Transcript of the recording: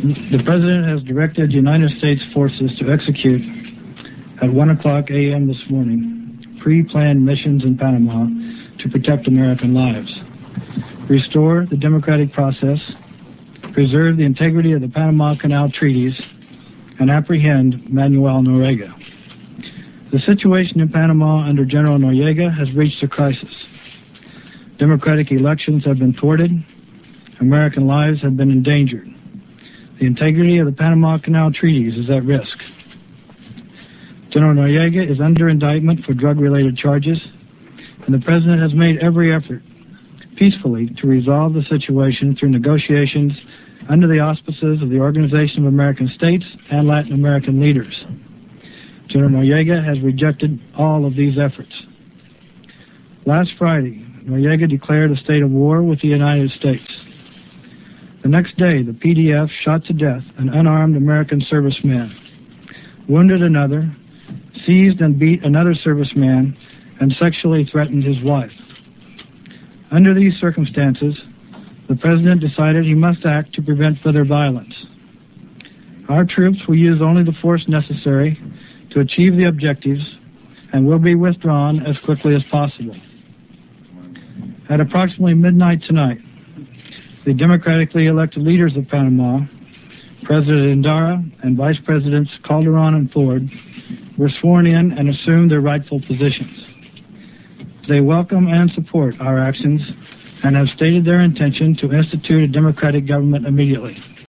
The President has directed United States forces to execute at 1:00 a.m. this morning pre-planned missions in Panama to protect American lives, restore the democratic process, preserve the integrity of the Panama Canal treaties, and apprehend Manuel Noriega. The situation in Panama under General Noriega has reached a crisis. Democratic elections have been thwarted. American lives have been endangered. The integrity of the Panama Canal treaties is at risk. General Noriega is under indictment for drug-related charges, and the President has made every effort peacefully to resolve the situation through negotiations under the auspices of the Organization of American States and Latin American leaders. General Noriega has rejected all of these efforts. Last Friday, Noriega declared a state of war with the United States. The next day, the PDF shot to death an unarmed American serviceman, wounded another, seized and beat another serviceman, and sexually threatened his wife. Under these circumstances, the President decided he must act to prevent further violence. Our troops will use only the force necessary to achieve the objectives and will be withdrawn as quickly as possible. At approximately midnight tonight, the democratically elected leaders of Panama, President Endara and Vice Presidents Calderon and Ford, were sworn in and assumed their rightful positions. They welcome and support our actions and have stated their intention to institute a democratic government immediately.